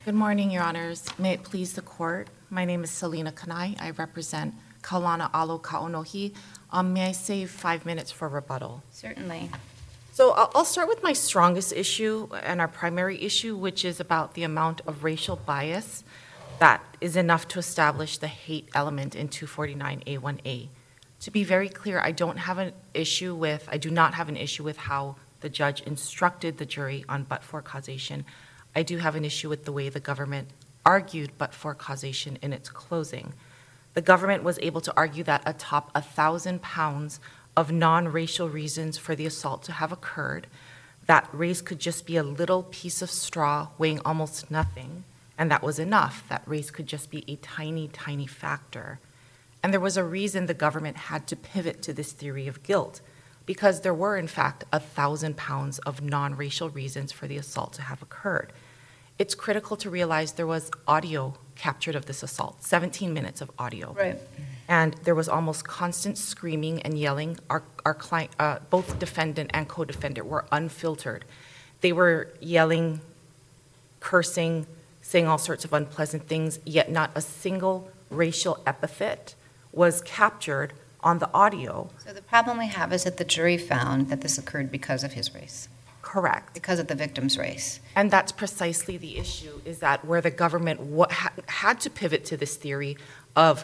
Good morning, Your Honors. May it please the Court. My name is Selena Kanai. I represent Kaulana Alo Kaunohi. May I save 5 minutes for rebuttal? Certainly. So I'll start with my strongest issue and our primary issue, which is about the amount of racial bias that is enough to establish the hate element in 249A1A. To be very clear, I do not have an issue with how the judge instructed the jury on but-for causation. I do have an issue with the way the government argued but-for causation in its closing. The government was able to argue that atop 1,000 pounds of non-racial reasons for the assault to have occurred, that race could just be a little piece of straw weighing almost nothing, and that was enough. That race could just be a tiny, tiny factor. And there was a reason the government had to pivot to this theory of guilt, because there were, in fact, 1,000 pounds of non-racial reasons for the assault to have occurred. It's critical to realize there was audio captured of this assault, 17 minutes of audio. Right. And there was almost constant screaming and yelling. Our client, both defendant and co-defendant, were unfiltered. They were yelling, cursing, saying all sorts of unpleasant things, yet not a single racial epithet was captured on the audio. So the problem we have is that the jury found that this occurred because of his race. Correct. Because of the victim's race. And that's precisely the issue, is that where the government had to pivot to this theory of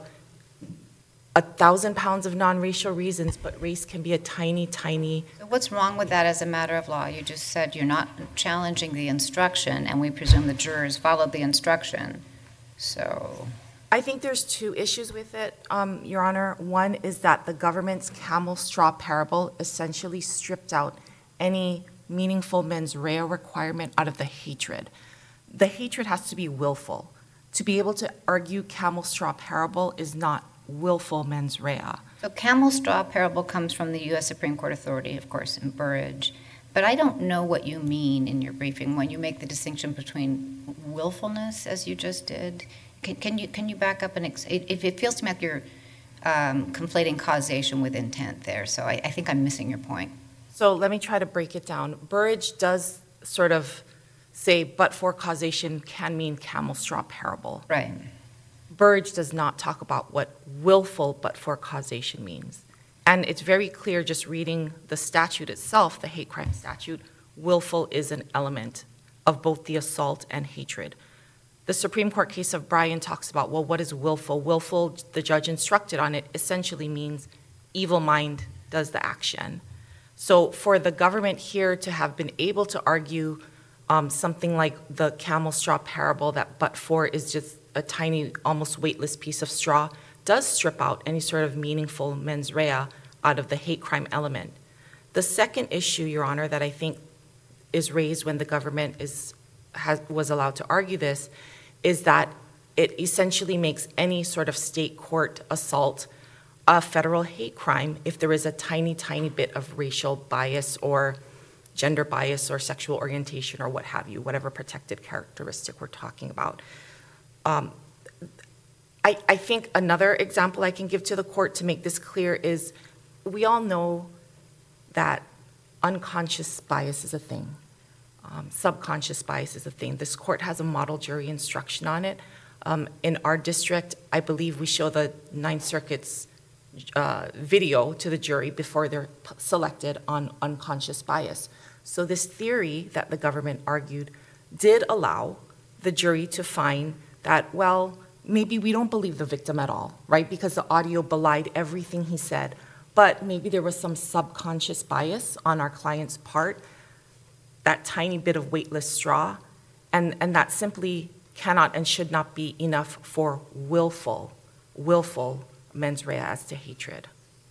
1,000 pounds of non-racial reasons, but race can be a tiny, tiny. So what's wrong with that as a matter of law? You just said you're not challenging the instruction, and we presume the jurors followed the instruction. So I think there's two issues with it, Your Honor. One is that the government's camel straw parable essentially stripped out any meaningful mens rea requirement out of the hatred. The hatred has to be willful. To be able to argue camel straw parable is not willful mens rea. So camel straw parable comes from the U.S. Supreme Court authority, of course, in Burrage. But I don't know what you mean in your briefing when you make the distinction between willfulness, as you just did. Can you back up and it feels to me like you're conflating causation with intent there. So I think I'm missing your point. So let me try to break it down. Burrage does sort of say but-for causation can mean camel straw parable. Right. Burrage does not talk about what willful but-for causation means. And it's very clear just reading the statute itself, the hate crime statute, willful is an element of both the assault and hatred. The Supreme Court case of Bryan talks about, well, what is willful? Willful, the judge instructed on it, essentially means evil mind does the action. So for the government here to have been able to argue something like the camel straw parable, that but-for is just a tiny, almost weightless piece of straw, does strip out any sort of meaningful mens rea out of the hate crime element. The second issue, Your Honor, that I think is raised when the government was allowed to argue this is that it essentially makes any sort of state court assault a federal hate crime if there is a tiny, tiny bit of racial bias or gender bias or sexual orientation or what have you, whatever protected characteristic we're talking about. I think another example I can give to the court to make this clear is we all know that unconscious bias is a thing. Subconscious bias is a thing. This court has a model jury instruction on it. In our district, I believe we show the Ninth Circuit's video to the jury before they're selected on unconscious bias. So this theory that the government argued did allow the jury to find that, well, maybe we don't believe the victim at all, right? Because the audio belied everything he said, but maybe there was some subconscious bias on our client's part, that tiny bit of weightless straw, and that simply cannot and should not be enough for willful mens rea as to hatred.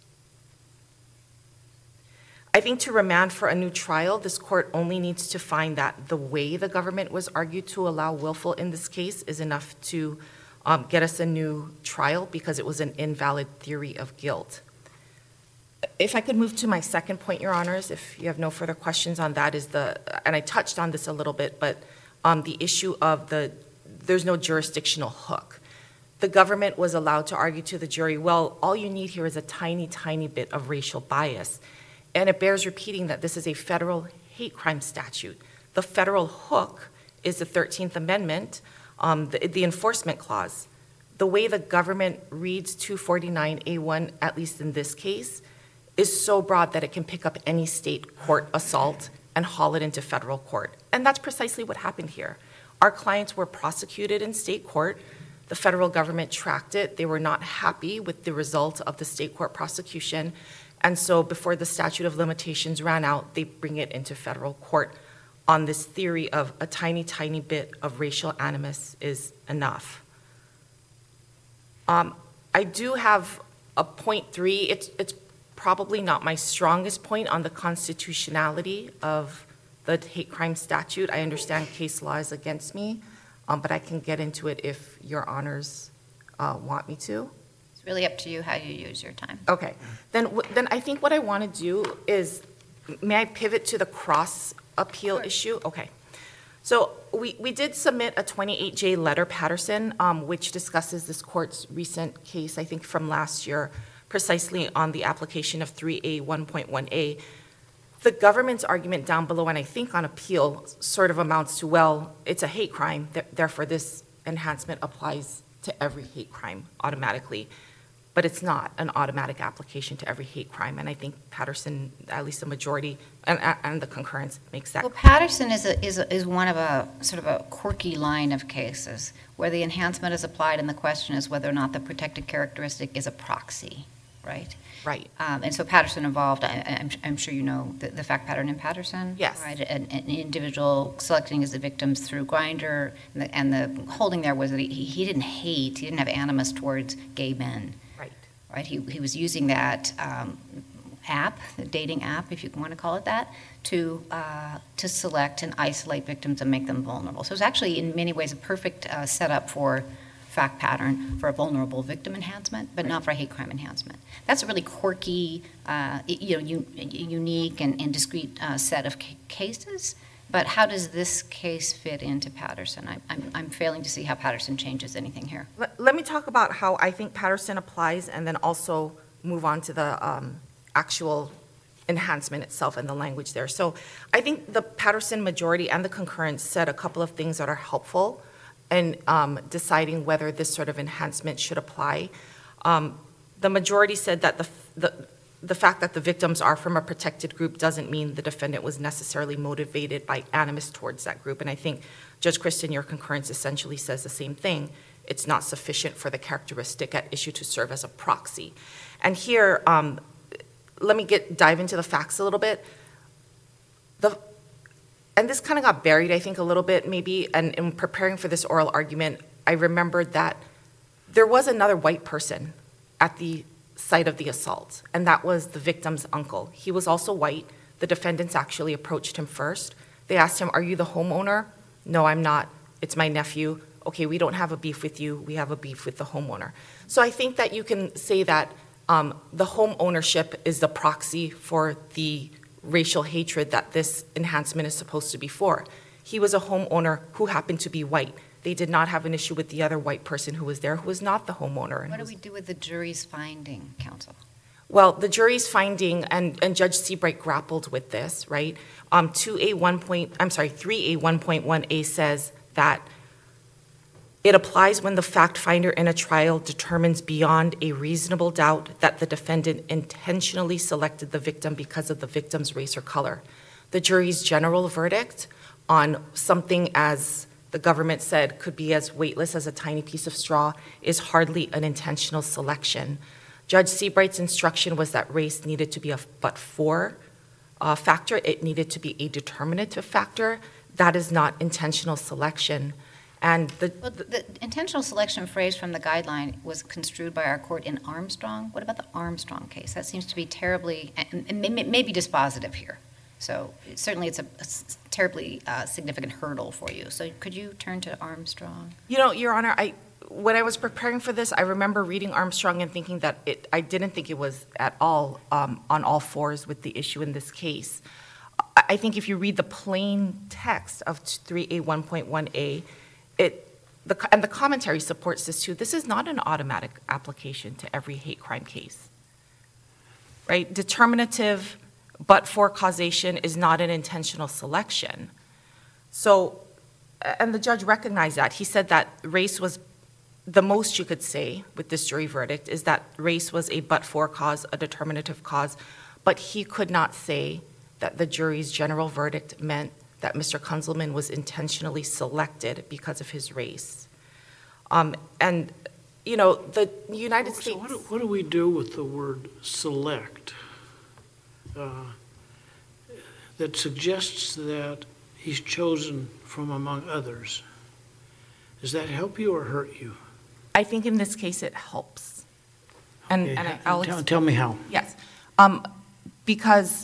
I think to remand for a new trial, this court only needs to find that the way the government was argued to allow willful in this case is enough to get us a new trial because it was an invalid theory of guilt. If I could move to my second point, Your Honors, if you have no further questions on that, and I touched on this a little bit, but the issue of there's no jurisdictional hook. The government was allowed to argue to the jury, well, all you need here is a tiny, tiny bit of racial bias. And it bears repeating that this is a federal hate crime statute. The federal hook is the 13th Amendment, The enforcement clause, the way the government reads 249A1, at least in this case, is so broad that it can pick up any state court assault and haul it into federal court. And that's precisely what happened here. Our clients were prosecuted in state court. The federal government tracked it. They were not happy with the result of the state court prosecution. And so before the statute of limitations ran out, they bring it into federal court on this theory of a tiny, tiny bit of racial animus is enough. I do have a point 3. It's probably not my strongest point on the constitutionality of the hate crime statute. I understand case law is against me, but I can get into it if your honors want me to. It's really up to you how you use your time. Okay. Then I think what I want to do is, may I pivot to the cross appeal Sure. issue? Okay. So we did submit a 28J letter, Patterson, which discusses this court's recent case, I think from last year, precisely on the application of 3A1.1A. The government's argument down below, and I think on appeal, sort of amounts to, well, it's a hate crime, therefore this enhancement applies to every hate crime automatically. But it's not an automatic application to every hate crime, and I think Patterson, at least the majority, and the concurrence makes that. Well, Patterson is one of a sort of a quirky line of cases where the enhancement is applied and the question is whether or not the protected characteristic is a proxy, right? Right. And so Patterson involved, I'm sure you know the fact pattern in Patterson? Yes. Right, an individual selecting his victims through Grindr, and the holding there was that he didn't hate, he didn't have animus towards gay men. Right. Right, he was using that app, the dating app, if you want to call it that, to select and isolate victims and make them vulnerable. So it's actually, in many ways, a perfect setup for fact pattern for a vulnerable victim enhancement, but not for a hate crime enhancement. That's a really quirky, unique and discrete set of cases. But how does this case fit into Patterson? I'm failing to see how Patterson changes anything here. Let me talk about how I think Patterson applies and then also move on to the actual enhancement itself and the language there. So I think the Patterson majority and the concurrence said a couple of things that are helpful in deciding whether this sort of enhancement should apply. The majority said that the fact that the victims are from a protected group doesn't mean the defendant was necessarily motivated by animus towards that group. And I think, Judge Kristen, your concurrence essentially says the same thing. It's not sufficient for the characteristic at issue to serve as a proxy. And here, let me dive into the facts a little bit. And this kind of got buried, I think, a little bit maybe, and in preparing for this oral argument, I remembered that there was another white person at the site of the assault, and that was the victim's uncle. He was also white. The defendants actually approached him first. They asked him, "Are you the homeowner?" "No, I'm not. It's my nephew." "Okay, we don't have a beef with you. We have a beef with the homeowner." So I think that you can say that the home ownership is the proxy for the racial hatred that this enhancement is supposed to be for. He was a homeowner who happened to be white. They did not have an issue with the other white person who was there, who was not the homeowner. What do we do with the jury's finding, counsel? Well, the jury's finding, and Judge Seabright grappled with this, right? 3A1.1A says that it applies when the fact finder in a trial determines beyond a reasonable doubt that the defendant intentionally selected the victim because of the victim's race or color. The jury's general verdict on something, as the government said, could be as weightless as a tiny piece of straw is hardly an intentional selection. Judge Seabright's instruction was that race needed to be a but-for factor. It needed to be a determinative factor. That is not intentional selection. And the intentional selection phrase from the guideline was construed by our court in Armstrong. What about the Armstrong case? That seems to be terribly, and maybe dispositive here. So certainly it's a terribly significant hurdle for you. So could you turn to Armstrong? You know, Your Honor, when I was preparing for this, I remember reading Armstrong and thinking that I didn't think it was at all on all fours with the issue in this case. I think if you read the plain text of 3A1.1A, and the commentary supports this too, this is not an automatic application to every hate crime case, right? Determinative but for causation is not an intentional selection. So and the judge recognized that. He said that race was, the most you could say with this jury verdict is that race was a but-for cause, a determinative cause, but he could not say that the jury's general verdict meant that Mr. Kunzelman was intentionally selected because of his race. And, you know, the United States... So what do we do with the word select? That suggests that he's chosen from among others. Does that help you or hurt you? I think in this case it helps. Okay, tell me how. Yes. Because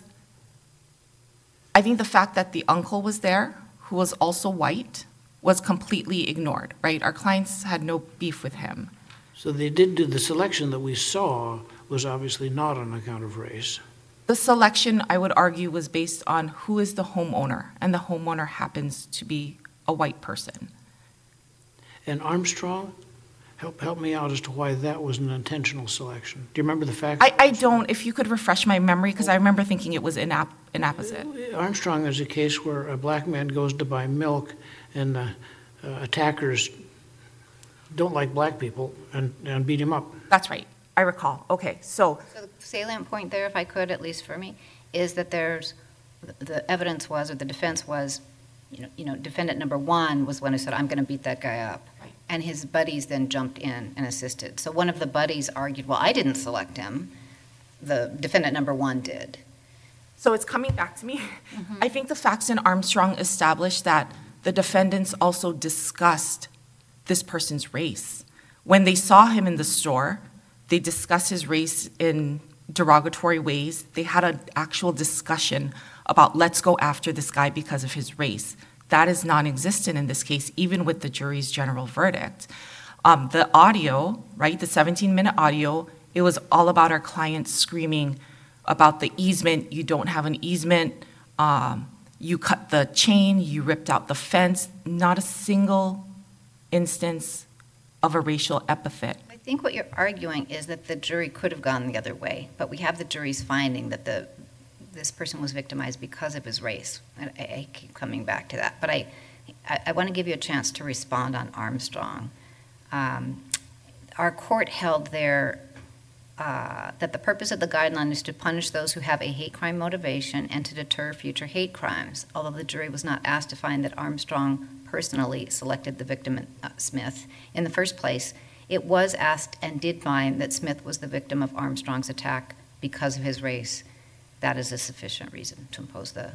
I think the fact that the uncle was there, who was also white, was completely ignored, right? Our clients had no beef with him. So they did do the selection that we saw was obviously not on account of race. The selection, I would argue, was based on who is the homeowner, and the homeowner happens to be a white person. And Armstrong, help me out as to why that was an intentional selection. Do you remember the fact? I don't, if you could refresh my memory, because I remember thinking it was inapposite. Armstrong is a case where a black man goes to buy milk and the attackers don't like black people and beat him up. That's right, I recall. Okay, so So the salient point there, if I could, at least for me, is that there's, the evidence was, or the defense was, defendant number one was one who said, I'm going to beat that guy up. Right. And his buddies then jumped in and assisted. So one of the buddies argued, well, I didn't select him. The defendant number one did. So it's coming back to me. I think the facts in Armstrong established that the defendants also discussed this person's race. When they saw him in the store, they discussed his race in derogatory ways. They had an actual discussion about let's go after this guy because of his race. That is non-existent in this case, even with the jury's general verdict. The audio, right, the 17-minute audio, it was all about our client screaming about the easement. You don't have an easement. You cut the chain. You ripped out the fence. Not a single instance of a racial epithet. I think what you're arguing is that the jury could have gone the other way, but we have the jury's finding that this person was victimized because of his race. I keep coming back to that, but I want to give you a chance to respond on Armstrong. Our court held there that the purpose of the guideline is to punish those who have a hate crime motivation and to deter future hate crimes, although the jury was not asked to find that Armstrong personally selected the victim, Smith. In the first place, it was asked and did find that Smith was the victim of Armstrong's attack because of his race. That is a sufficient reason to impose the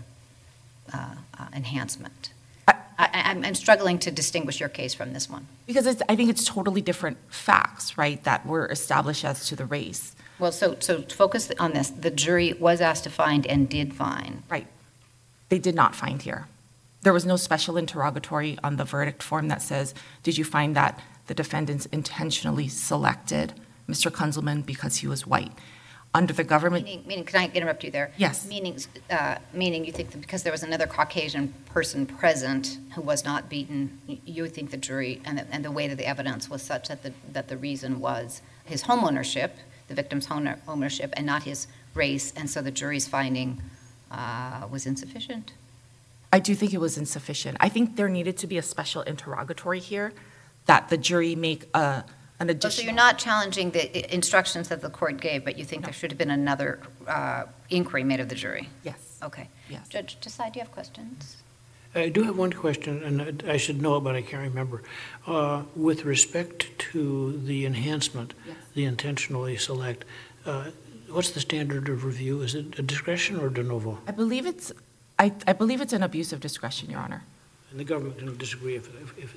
enhancement. I'm struggling to distinguish your case from this one. Because I think it's totally different facts, right, that were established as to the race. Well, so focus on this. The jury was asked to find and did find. Right. They did not find here. There was no special interrogatory on the verdict form that says, did you find that the defendants intentionally selected Mr. Kunzelman because he was white? Under the government... Meaning, can I interrupt you there? Yes. Meaning you think that because there was another Caucasian person present who was not beaten, you think the jury and the weight of the evidence was such that the reason was his home ownership, the victim's home ownership, and not his race, and so the jury's finding was insufficient? I do think it was insufficient. I think there needed to be a special interrogatory here that the jury make an additional... So you're not challenging the instructions that the court gave, but you think there should have been another inquiry made of the jury? Yes. Okay. Yes. Judge Desai, do you have questions? I do have one question, and I should know it, but I can't remember. With respect to the enhancement, Yes. the intentionally select, what's the standard of review? Is it a discretion or de novo? I believe it's an abuse of discretion, Your Honor. And the government can disagree if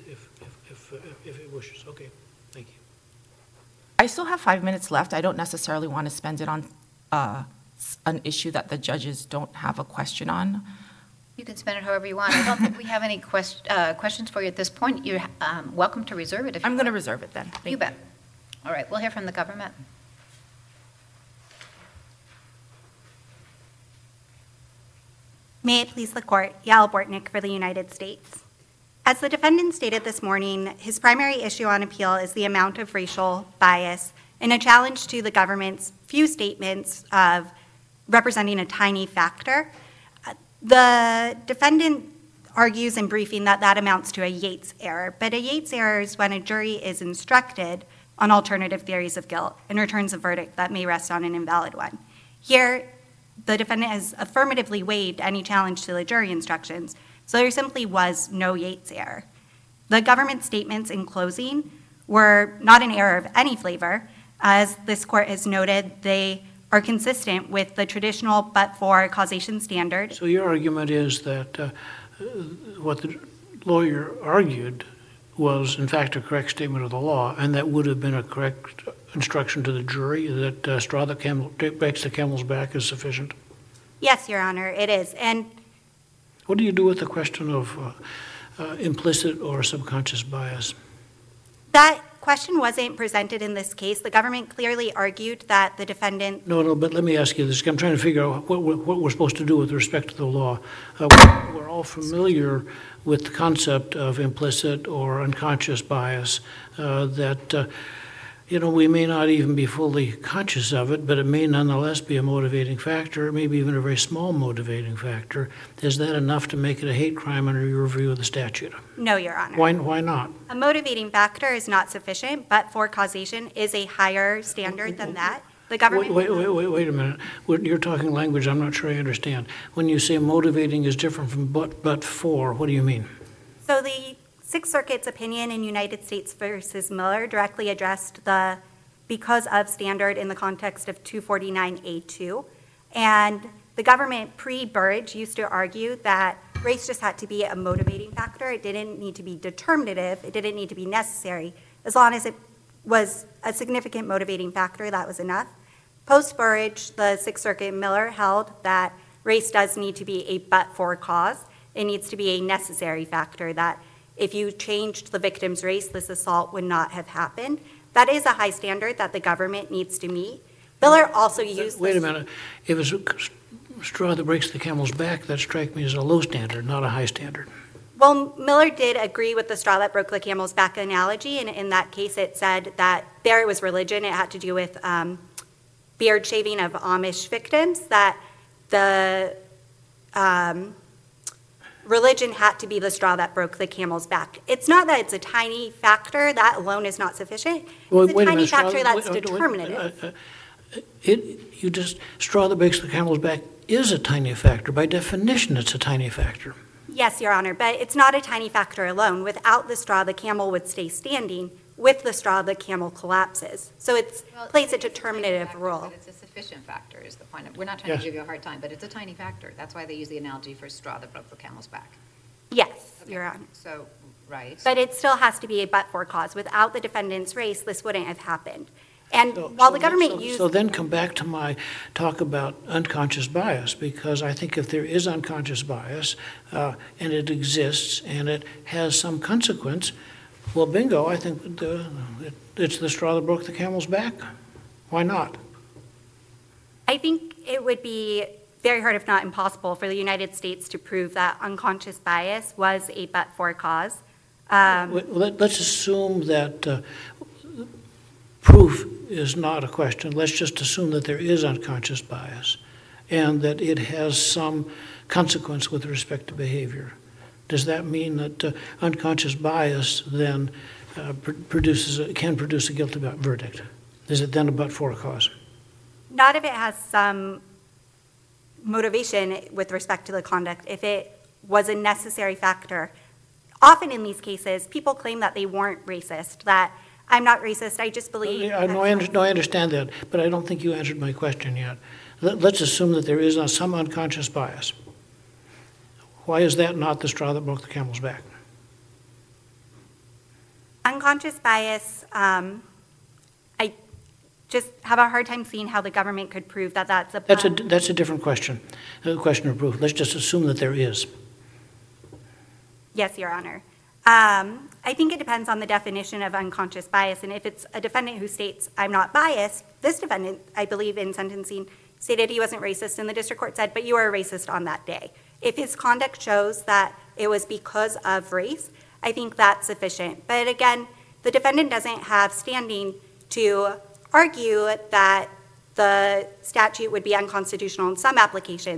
it wishes. Okay, thank you. I still have 5 minutes left. I don't necessarily want to spend it on an issue that the judges don't have a question on. You can spend it however you want. I don't think we have any questions for you at this point. You're welcome to reserve it if you I'm going to want. reserve it then. Thank You bet. All right, we'll hear from the government. May it please the court, Yael Bortnick for the United States. As the defendant stated this morning, his primary issue on appeal is the amount of racial bias and a challenge to the government's few statements of representing a tiny factor. The defendant argues in briefing that that amounts to a Yates error. But a Yates error is when a jury is instructed on alternative theories of guilt and returns a verdict that may rest on an invalid one. Here, the defendant has affirmatively waived any challenge to the jury instructions, so there simply was no Yates error. The government's statements in closing were not an error of any flavor. As this court has noted, they are consistent with the traditional but-for causation standard. So your argument is that what the lawyer argued was in fact a correct statement of the law, and that would have been a correct instruction to the jury, that straw that breaks the camel's back is sufficient? Yes, Your Honor, it is. And What do you do with the question of implicit or subconscious bias? that question wasn't presented in this case. The government clearly argued that the defendant. No, but let me ask you this. I'm trying to figure out what we're supposed to do with respect to the law. We're all familiar with the concept of implicit or unconscious bias, that we may not even be fully conscious of it, but it may nonetheless be a motivating factor, maybe even a very small motivating factor. Is that enough to make it a hate crime under your view of the statute? No, Your Honor. Why not? A motivating factor is not sufficient, but for causation is a higher standard than that. The government. Wait a minute. You're talking language I'm not sure I understand. When you say motivating is different from but for, what do you mean? So the Sixth Circuit's opinion in United States versus Miller directly addressed the because of standard in the context of 249A2. And the government pre-Burrage used to argue that race just had to be a motivating factor. It didn't need to be determinative. It didn't need to be necessary. As long as it was a significant motivating factor, that was enough. Post-Burrage, the Sixth Circuit Miller held that race does need to be a but-for cause. It needs to be a necessary factor, that if you changed the victim's race, this assault would not have happened. That is a high standard that the government needs to meet. Miller also used. Wait a minute. If it's a straw that breaks the camel's back, that strikes me as a low standard, not a high standard. Well, Miller did agree with the straw that broke the camel's back analogy, and in that case it said that there it was religion. It had to do with beard shaving of Amish victims, that the religion had to be the straw that broke the camel's back. It's not that it's a tiny factor. That alone is not sufficient. It's a tiny factor that's determinative. Straw that breaks the camel's back is a tiny factor. By definition, it's a tiny factor. Yes, Your Honor, but it's not a tiny factor alone. Without the straw, the camel would stay standing. With the straw, the camel collapses. So it plays a determinative role. But it's a sufficient factor is the point. We're not trying to give you a hard time, but it's a tiny factor. That's why they use the analogy for straw that broke the camel's back. Yes, Okay. Your Honor. So, right. But it still has to be a but-for cause. Without the defendant's race, this wouldn't have happened. And while the government used. So then come back to my talk about unconscious bias, because I think if there is unconscious bias, and it exists, and it has some consequence, well, bingo, I think it's the straw that broke the camel's back. Why not? I think it would be very hard, if not impossible, for the United States to prove that unconscious bias was a but-for cause. Let's assume that proof is not a question. Let's just assume that there is unconscious bias and that it has some consequence with respect to behavior. Does that mean that unconscious bias then can produce a guilty verdict? Is it then a but-for cause? Not if it has some motivation with respect to the conduct. If it was a necessary factor. Often in these cases, people claim that they weren't racist, that I'm not racist, I just believe. No, I understand that, but I don't think you answered my question yet. Let's assume that there is some unconscious bias. Why is that not the straw that broke the camel's back? Unconscious bias, I just have a hard time seeing how the government could prove that that's a. That's a different question, a question of proof. Let's just assume that there is. Yes, Your Honor. I think it depends on the definition of unconscious bias, and if it's a defendant who states, I'm not biased, this defendant, I believe in sentencing, stated he wasn't racist, and the district court said, but you were a racist on that day. If his conduct shows that it was because of race, I think that's sufficient. But again, the defendant doesn't have standing to argue that the statute would be unconstitutional in some applications.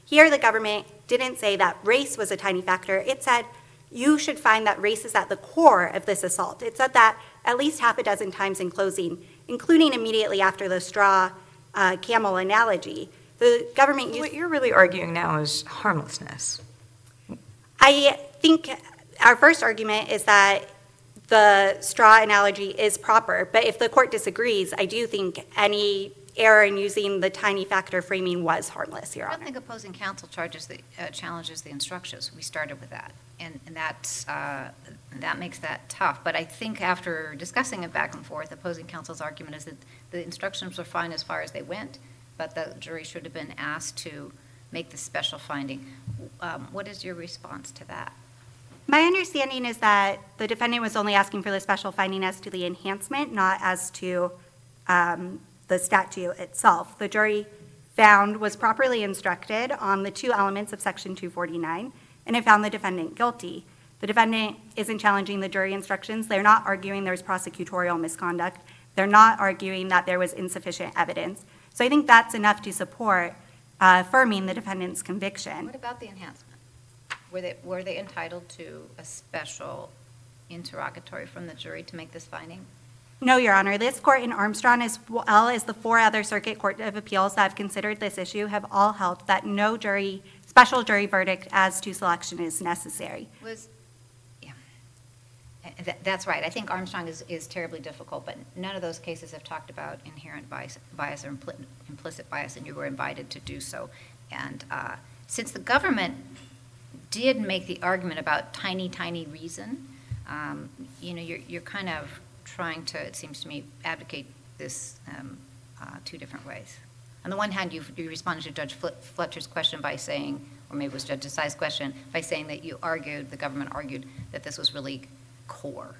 Here, the government didn't say that race was a tiny factor. It said you should find that race is at the core of this assault. It said that at least half a dozen times in closing, including immediately after the straw camel analogy. The government used. What you're really arguing now is harmlessness. I think our first argument is that the straw analogy is proper, but if the court disagrees, I do think any error in using the tiny factor framing was harmless, Your I Honor. don't think opposing counsel challenges the instructions. We started with that, and that makes that tough. But I think after discussing it back and forth, opposing counsel's argument is that the instructions were fine as far as they went, but the jury should have been asked to make the special finding. What is your response to that? My understanding is that the defendant was only asking for the special finding as to the enhancement, not as to the statute itself. The jury was properly instructed on the two elements of Section 249, and it found the defendant guilty. The defendant isn't challenging the jury instructions. They're not arguing there's prosecutorial misconduct. They're not arguing that there was insufficient evidence. So I think that's enough to support affirming the defendant's conviction. What about the enhancement? Were they entitled to a special interrogatory from the jury to make this finding? No, Your Honor. This court in Armstrong, as well as the 4 other Circuit Court of Appeals that have considered this issue, have all held that no special jury verdict as to selection is necessary. That's right. I think Armstrong is terribly difficult, but none of those cases have talked about inherent bias or implicit bias, and you were invited to do so. And since the government did make the argument about tiny, tiny reason, you're kind of trying to, it seems to me, advocate this 2 different ways. On the one hand, you responded to Judge Fletcher's question by saying, or maybe it was Judge Desai's question, by saying that the government argued that this was really core,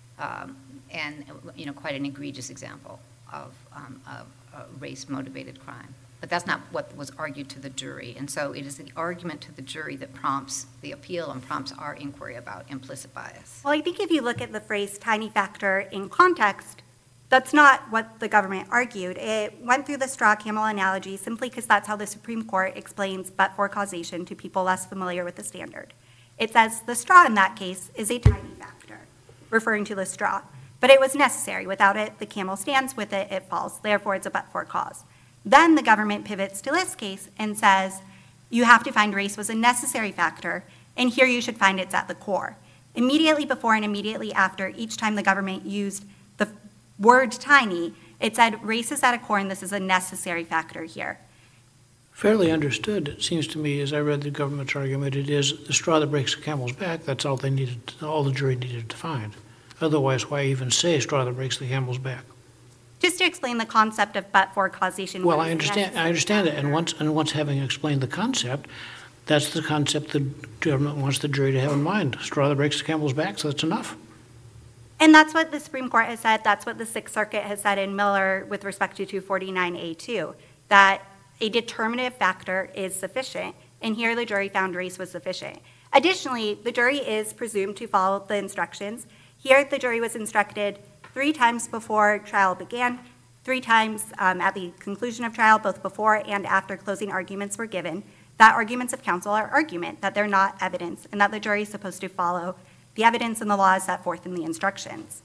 and quite an egregious example of a race-motivated crime. But that's not what was argued to the jury, and so it is the argument to the jury that prompts the appeal and prompts our inquiry about implicit bias. Well, I think if you look at the phrase tiny factor in context, that's not what the government argued. It went through the straw camel analogy simply because that's how the Supreme Court explains but-for causation to people less familiar with the standard. It says the straw in that case is a tiny factor, referring to the straw. But it was necessary. Without it, the camel stands. With it, it falls. Therefore, it's a but-for cause. Then the government pivots to this case and says, you have to find race was a necessary factor, and here you should find it's at the core. Immediately before and immediately after, each time the government used the word tiny, it said race is at a core, and this is a necessary factor here. Fairly understood, it seems to me, as I read the government's argument, it is the straw that breaks the camel's back. That's all all the jury needed to find. Otherwise, why even say straw that breaks the camel's back? Just to explain the concept of but-for causation. Well, I understand it, and once having explained the concept, that's the concept the government wants the jury to have in mind. Straw that breaks the camel's back, so that's enough. And that's what the Supreme Court has said. That's what the Sixth Circuit has said in Miller with respect to 249A2, that a determinative factor is sufficient, and here the jury found race was sufficient. Additionally, the jury is presumed to follow the instructions. Here, the jury was instructed 3 times before trial began, 3 times at the conclusion of trial, both before and after closing arguments were given, that arguments of counsel are argument, that they're not evidence, and that the jury is supposed to follow the evidence and the laws set forth in the instructions.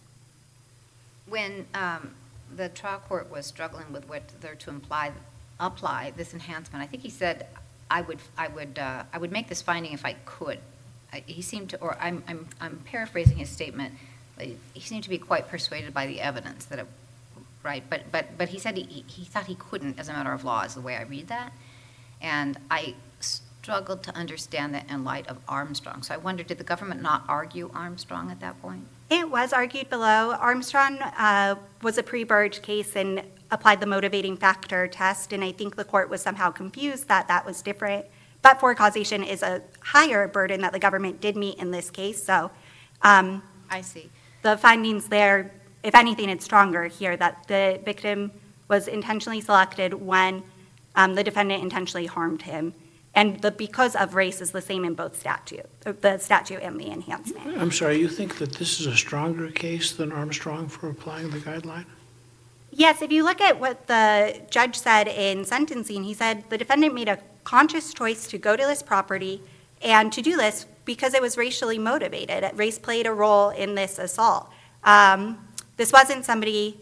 When the trial court was struggling with whether to apply this enhancement, I think he said, I would make this finding if I could. He seemed to, or I'm paraphrasing his statement. He seemed to be quite persuaded by the evidence that right? But he said he thought he couldn't as a matter of law, is the way I read that. And I struggled to understand that in light of Armstrong. So I wondered, did the government not argue Armstrong at that point? It was argued below. Armstrong was a pre-Burge case and applied the motivating factor test, and I think the court was somehow confused that that was different. But for causation is a higher burden that the government did meet in this case. So I see. The findings there, if anything, it's stronger here, that the victim was intentionally selected when the defendant intentionally harmed him. And the because of race is the same in both the statute and the enhancement. I'm sorry, you think that this is a stronger case than Armstrong for applying the guideline? Yes, if you look at what the judge said in sentencing, he said the defendant made a conscious choice to go to this property and to do this because it was racially motivated. Race played a role in this assault. This wasn't somebody,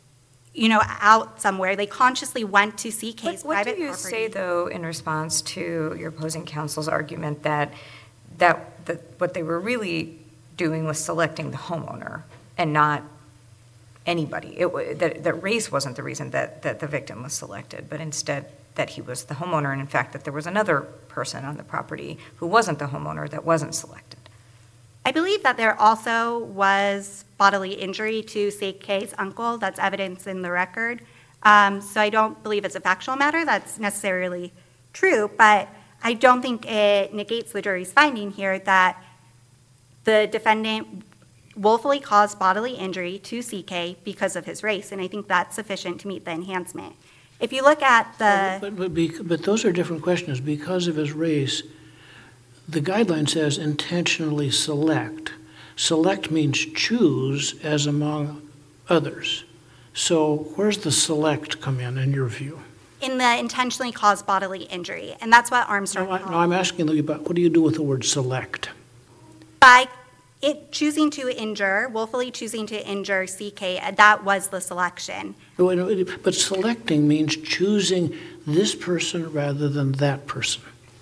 out somewhere. They consciously went to CK's What private do you property. say, though, in response to your opposing counsel's argument that what they were really doing was selecting the homeowner and not anybody? That race wasn't the reason that the victim was selected, but instead that he was the homeowner, and in fact that there was another person on the property who wasn't the homeowner that wasn't selected. I believe that there also was bodily injury to CK's uncle. That's evidence in the record. So I don't believe it's a factual matter that's necessarily true, but I don't think it negates the jury's finding here that the defendant willfully caused bodily injury to CK because of his race, and I think that's sufficient to meet the enhancement. If you look at But those are different questions. Because of his race, the guideline says intentionally select. Select means choose as among others. So where's the select come in your view? in the intentionally caused bodily injury, and that's what Armstrong No, held. I'm asking you about, what do you do with the word select? By it choosing to injure, willfully choosing to injure CK, that was the selection. But selecting means choosing this person rather than that person.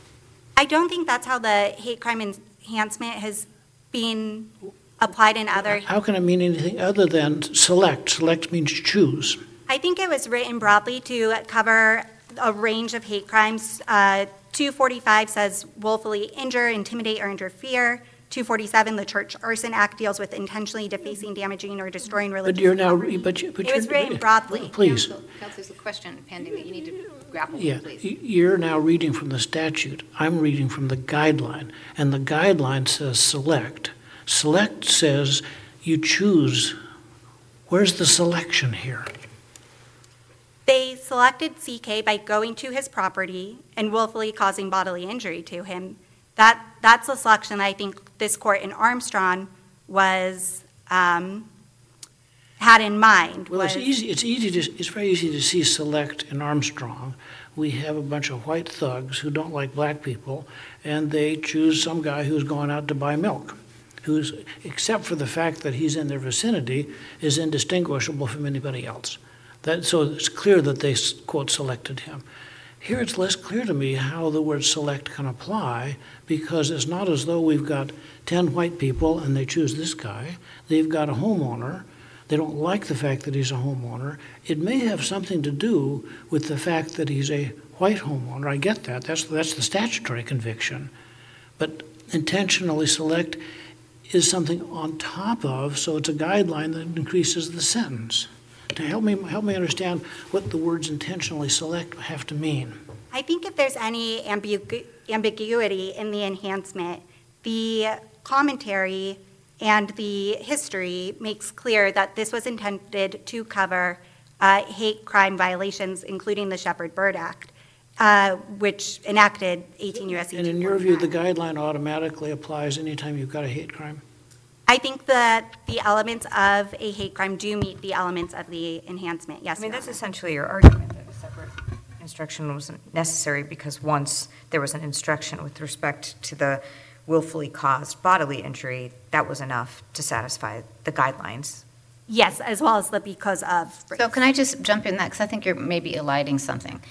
I don't think that's how the hate crime enhancement has been applied in other. How can it mean anything other than select? Select means choose. I think it was written broadly to cover a range of hate crimes. 245 says willfully injure, intimidate, or interfere. 247, the Church Arson Act, deals with intentionally defacing, damaging, or destroying religious But you're now, property. it was written broadly. Please. Counsel, there's a question pending that you need to grapple Yeah, with, please. you're now reading from the statute. I'm reading from the guideline, and the guideline says select. Select says you choose. Where's the selection here? They selected CK by going to his property and willfully causing bodily injury to him. That's the selection I think this court in Armstrong was had in mind. Well, it's was- easy. It's very easy to see select in Armstrong. We have a bunch of white thugs who don't like black people, and they choose some guy who's going out to buy milk, who's, except for the fact that he's in their vicinity, is indistinguishable from anybody else. So it's clear that they, quote, selected him. Here it's less clear to me how the word select can apply, because it's not as though we've got 10 white people and they choose this guy. They've got a homeowner. They don't like the fact that he's a homeowner. It may have something to do with the fact that he's a white homeowner. I get that. That's the statutory conviction. But intentionally select is something on top of, so it's a guideline that increases the sentence. To help me understand what the words intentionally select have to mean. I think if there's any ambiguity in the enhancement, the commentary and the history makes clear that this was intended to cover hate crime violations, including the Shepard-Byrd Act, which enacted 18 U.S.C. And in your view, the 249. guideline automatically applies anytime you've got a hate crime? I think that the elements of a hate crime do meet the elements of the enhancement, yes. I mean, Your that's Honor. essentially your argument, that a separate instruction wasn't necessary because once there was an instruction with respect to the willfully caused bodily injury, that was enough to satisfy the guidelines. Yes, as well as the because of. So can I just jump in that, because I think you're maybe eliding something.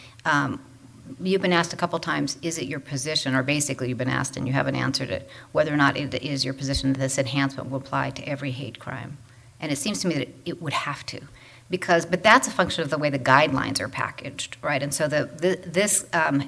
You've been asked a couple times, is it your position, or basically you've been asked and you haven't answered it, whether or not it is your position that this enhancement will apply to every hate crime. And it seems to me that it would have to, but that's a function of the way the guidelines are packaged, right? And so this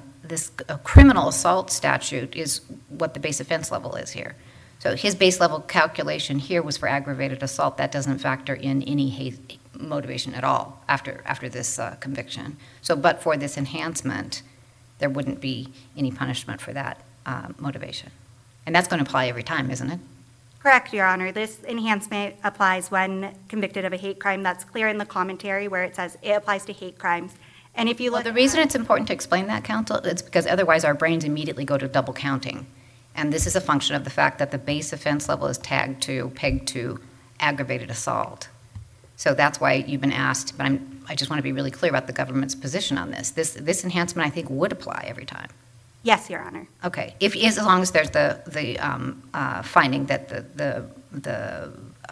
criminal assault statute is what the base offense level is here. So his base level calculation here was for aggravated assault. That doesn't factor in any hate motivation at all after this conviction. So but for this enhancement, there wouldn't be any punishment for that motivation. And that's going to apply every time, isn't it? Correct, Your Honor. This enhancement applies when convicted of a hate crime. That's clear in the commentary where it says it applies to hate crimes. And if you Well, look. the reason it's important to explain that, counsel, is because otherwise our brains immediately go to double counting. And this is a function of the fact that the base offense level is pegged to aggravated assault. So that's why you've been asked, but I just want to be really clear about the government's position on this. This enhancement, I think, would apply every time. Yes, Your Honor. Okay, as long as there's the finding that the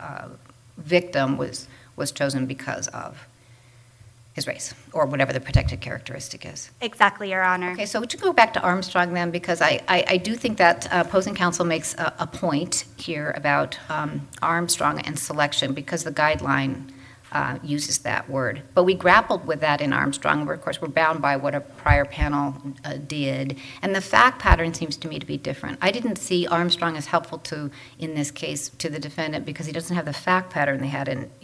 victim was chosen because of his race, or whatever the protected characteristic is. Exactly, Your Honor. Okay, so to go back to Armstrong then, because I do think that opposing counsel makes a point here about Armstrong and selection, because the guideline uses that word. But we grappled with that in Armstrong. Of course, we're bound by what a prior panel did. And the fact pattern seems to me to be different. I didn't see Armstrong as helpful to, in this case, to the defendant, because he doesn't have the fact pattern they had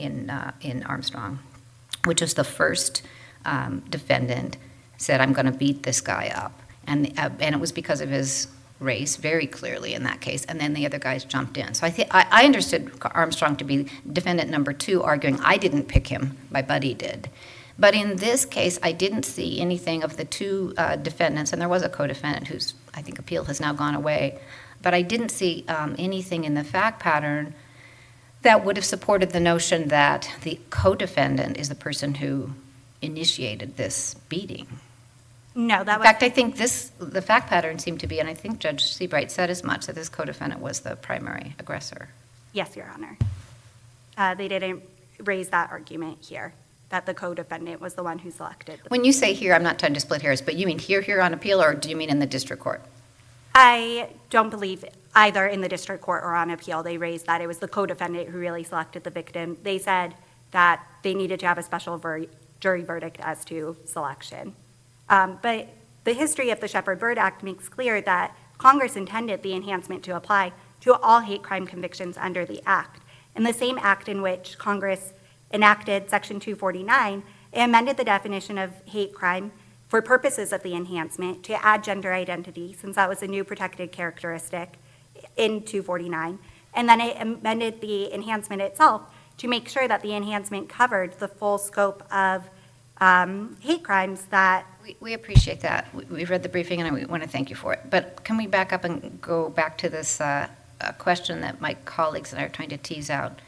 in Armstrong, which was the first defendant said, I'm going to beat this guy up. And it was because of his race, very clearly in that case, and then the other guys jumped in. So I understood Armstrong to be defendant number 2, arguing, I didn't pick him, my buddy did. But in this case, I didn't see anything of the 2 defendants, and there was a co-defendant whose, I think, appeal has now gone away, but I didn't see anything in the fact pattern that would have supported the notion that the co-defendant is the person who initiated this beating. No, that In was, fact, I think the fact pattern seemed to be, and I think Judge Seabright said as much, that this co-defendant was the primary aggressor. yes, Your Honor. They didn't raise that argument here, that the co-defendant was the one who selected. When you say here, I'm not trying to split hairs, but you mean here on appeal, or do you mean in the district court? I don't believe either in the district court or on appeal they raised that it was the co-defendant who really selected the victim. They said that they needed to have a special jury verdict as to selection. But the history of the Shepard-Byrd Act makes clear that Congress intended the enhancement to apply to all hate crime convictions under the Act. In the same Act in which Congress enacted Section 249, it amended the definition of hate crime for purposes of the enhancement to add gender identity, since that was a new protected characteristic in 249. And then it amended the enhancement itself to make sure that the enhancement covered the full scope of hate crimes that. We appreciate that. We've read the briefing, and we want to thank you for it. But can we back up and go back to this question that my colleagues and I are trying to tease out?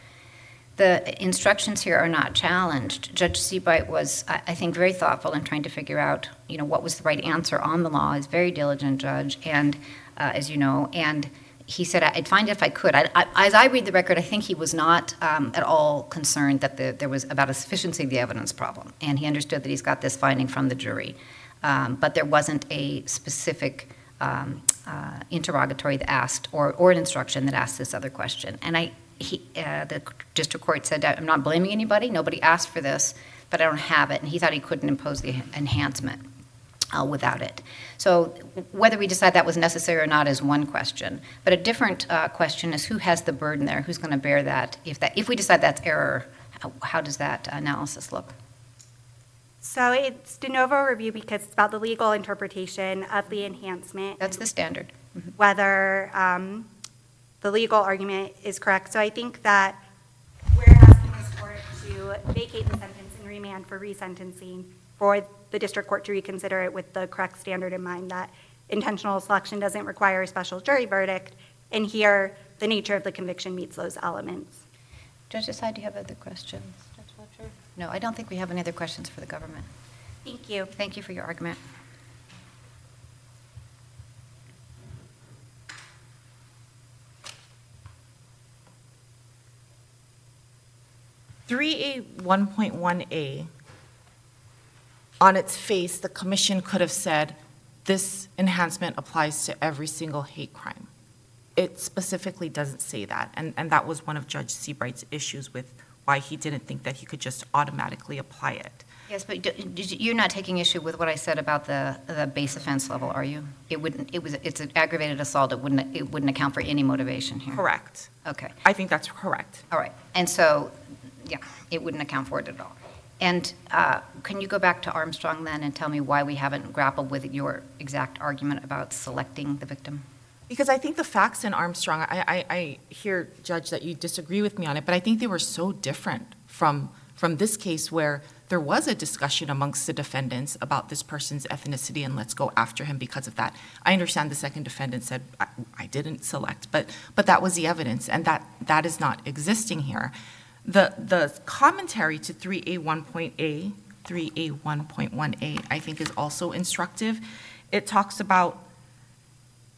The instructions here are not challenged. Judge Seabright was, I think, very thoughtful in trying to figure out, what was the right answer on the law. He's a very diligent judge, and as you know, and he said, I'd find it if I could. As I read the record, I think he was not at all concerned that there was about a sufficiency of the evidence problem, and he understood that he's got this finding from the jury. But there wasn't a specific interrogatory that asked, or an instruction that asked this other question. And the district court said, I'm not blaming anybody, nobody asked for this, but I don't have it, and he thought he couldn't impose the enhancement without it. So whether we decide that was necessary or not is one question, but a different question is who has the burden there, who's going to bear that? If we decide that's error, how does that analysis look? So it's de novo review because it's about the legal interpretation of the enhancement. That's the standard. Whether the legal argument is correct. So I think that we're asking this court to vacate the sentence and remand for resentencing for the district court to reconsider it with the correct standard in mind, that intentional selection doesn't require a special jury verdict, and here the nature of the conviction meets those elements. Judge Desai, do you have other questions? Judge Fletcher? No, I don't think we have any other questions for the government. Thank you. Thank you for your argument. A 1.1a, on its face, the commission could have said, this enhancement applies to every single hate crime. It specifically doesn't say that, and that was one of Judge Seabright's issues with why he didn't think that he could just automatically apply it. Yes, but you're not taking issue with what I said about the base offense level, are you? It's an aggravated assault. It wouldn't account for any motivation here. Correct. Okay. I think that's correct. All right. And so, yeah, it wouldn't account for it at all. And can you go back to Armstrong then and tell me why we haven't grappled with your exact argument about selecting the victim? Because I think the facts in Armstrong, I hear, Judge, that you disagree with me on it, but I think they were so different from this case where there was a discussion amongst the defendants about this person's ethnicity and let's go after him because of that. I understand the second defendant said, I didn't select, but that was the evidence, and that is not existing here. The commentary to 3A1.1a, I think is also instructive. It talks about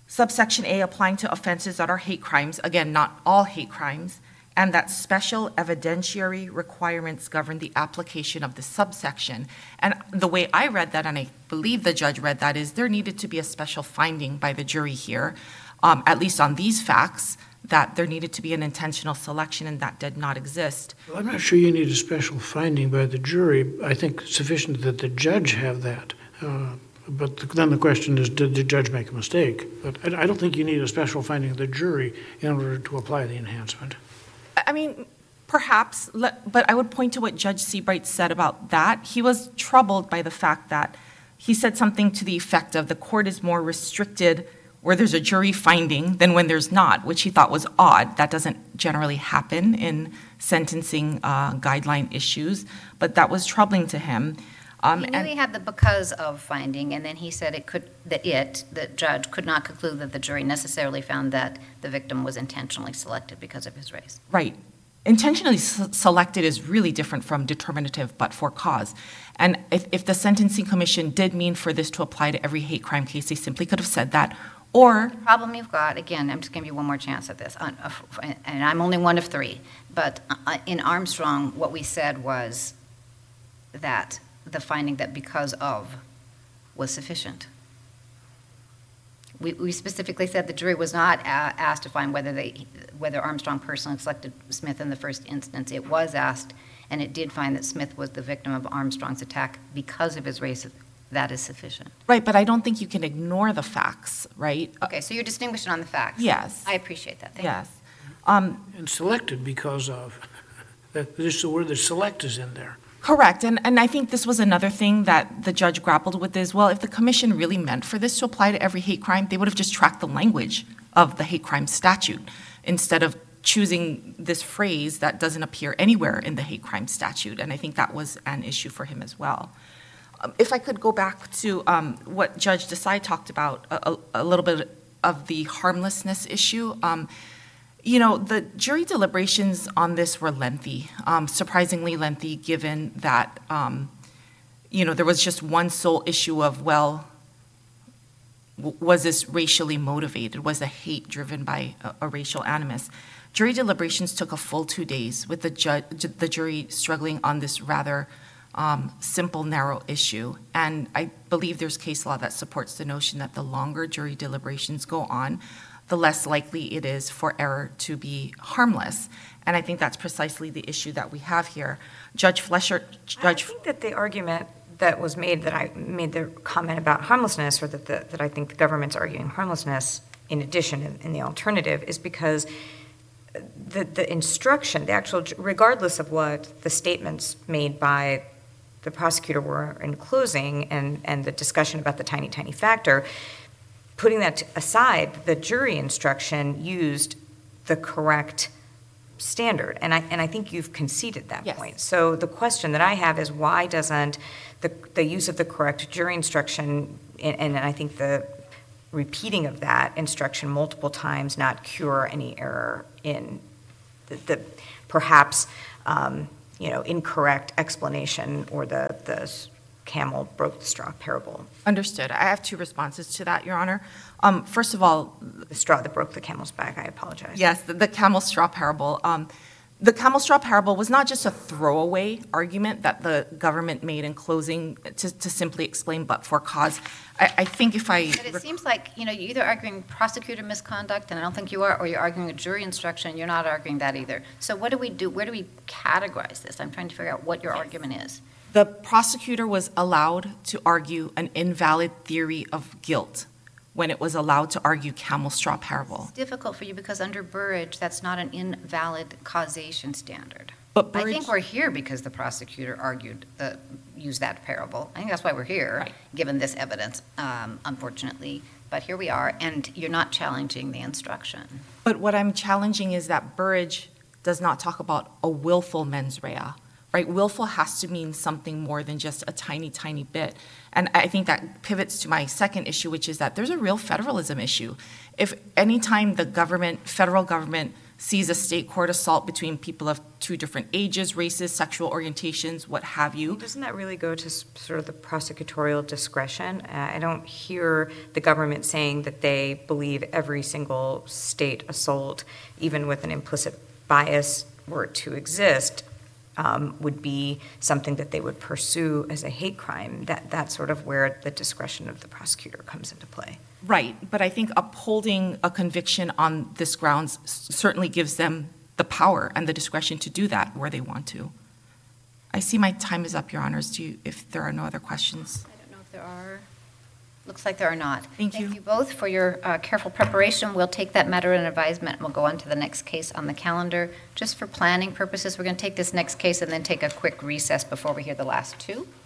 subsection A applying to offenses that are hate crimes, again, not all hate crimes, and that special evidentiary requirements govern the application of the subsection. And the way I read that, and I believe the judge read that, is there needed to be a special finding by the jury here, at least on these facts, that there needed to be an intentional selection, and that did not exist. Well, I'm not sure you need a special finding by the jury. I think sufficient that the judge have that. But then the question is, did the judge make a mistake? But I don't think you need a special finding of the jury in order to apply the enhancement. I mean, perhaps, but I would point to what Judge Seabright said about that. He was troubled by the fact that he said something to the effect of the court is more restricted where there's a jury finding than when there's not, which he thought was odd. That doesn't generally happen in sentencing guideline issues, but that was troubling to him. He knew he had the because of finding, and then he said the judge could not conclude that the jury necessarily found that the victim was intentionally selected because of his race. Right. Intentionally selected is really different from determinative but for cause. And if the Sentencing Commission did mean for this to apply to every hate crime case, they simply could have said that. Or, The problem you've got, again, I'm just giving you one more chance at this, and I'm only one of three, but in Armstrong, what we said was that the finding that because of was sufficient. We specifically said the jury was not asked to find whether Armstrong personally selected Smith in the first instance. It was asked, and it did find that Smith was the victim of Armstrong's attack because of his race. That is sufficient. right, but I don't think you can ignore the facts, right? Okay, so you're distinguishing on the facts. Yes. I appreciate that. Thank you. Yes. And selected because of, this the word that select is in there. Correct, and I think this was another thing that the judge grappled with is, well, if the commission really meant for this to apply to every hate crime, they would have just tracked the language of the hate crime statute instead of choosing this phrase that doesn't appear anywhere in the hate crime statute, and I think that was an issue for him as well. If I could go back to what Judge Desai talked about, a little bit of the harmlessness issue. The jury deliberations on this were lengthy, surprisingly lengthy, given that, there was just one sole issue of, well, was this racially motivated? Was the hate driven by a racial animus? Jury deliberations took a full 2 days, with the jury struggling on this rather simple, narrow issue. And I believe there's case law that supports the notion that the longer jury deliberations go on, the less likely it is for error to be harmless. And I think that's precisely the issue that we have here. Judge Flesher, I think that the argument that was made, that I made the comment about harmlessness, or that I think the government's arguing harmlessness in addition, in the alternative, is because the instruction, the actual, regardless of what the statements made by the prosecutor were in closing and the discussion about the tiny, tiny factor, putting that aside, the jury instruction used the correct standard. And I think you've conceded that Yes. point. So the question that I have is, why doesn't the use of the correct jury instruction, and I think the repeating of that instruction multiple times, not cure any error in the perhaps incorrect explanation, or the camel broke the straw parable? understood. I have two responses to that, Your Honor. First of all, The straw that broke the camel's back, I apologize. yes, the camel straw parable. The camel straw parable was not just a throwaway argument that the government made in closing to simply explain but for cause. I think if I... But it seems like, you're either arguing prosecutor misconduct, and I don't think you are, or you're arguing a jury instruction, you're not arguing that either. So what do we do? Where do we categorize this? I'm trying to figure out what your argument is. The prosecutor was allowed to argue an invalid theory of guilt when it was allowed to argue camel straw parable. It's difficult for you because under Burrage, that's not an invalid causation standard. But I Burrage- think we're here because the prosecutor used that parable. I think that's why we're here, Right. given this evidence, unfortunately. But here we are, and you're not challenging the instruction. But what I'm challenging is that Burrage does not talk about a willful mens rea, right? Willful has to mean something more than just a tiny, tiny bit. And I think that pivots to my second issue, which is that there's a real federalism issue. If anytime the federal government sees a state court assault between people of two different ages, races, sexual orientations, what have you. Doesn't that really go to sort of the prosecutorial discretion? I don't hear the government saying that they believe every single state assault, even with an implicit bias, were it to exist, would be something that they would pursue as a hate crime. That's sort of where the discretion of the prosecutor comes into play. Right, but I think upholding a conviction on this grounds certainly gives them the power and the discretion to do that where they want to. I see my time is up, Your Honors. If there are no other questions. I don't know if there are. Looks like there are not. Thank you. Thank you both for your careful preparation. We'll take that matter in advisement, and we'll go on to the next case on the calendar. Just for planning purposes, we're going to take this next case and then take a quick recess before we hear the last two.